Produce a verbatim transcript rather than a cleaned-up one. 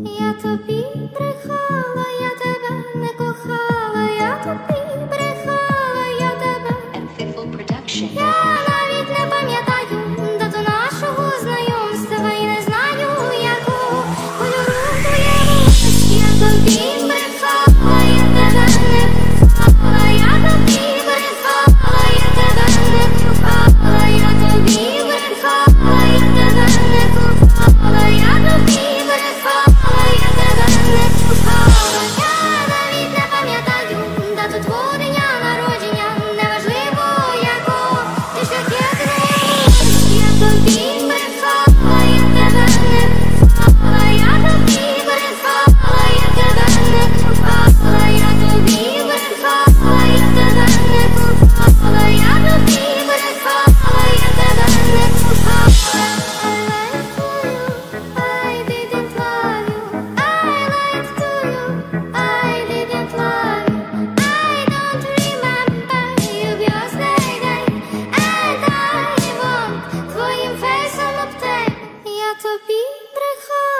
Я тобі брехала, я тебе не кохала, я тобі брехала, я тебе. Я навіть не пам'ятаю дату нашого знайомства і не знаю, якого кольору твоє волосся. Я тобі брехала, я тебе не кохала, я тобі брехала, я тебе не кохала, я тобі брехала, я тебе не кохала, я тобі брехала, я тебе не кохала. Я навіть не пам'ятаю дату твого дня народження, неважливо якого, ти шляхетний. Я тобі брехала, я тебе не кохала, я тобі брехала, я тебе не кохала, я тобі брехала, я тебе не кохала, я тобі брехала, я тебе не кохала. I didn't love you, I lied to you, I didn't love you, I don't remember your birthday day, and I want твоїм фейсом об тебе. Я тобі брехала.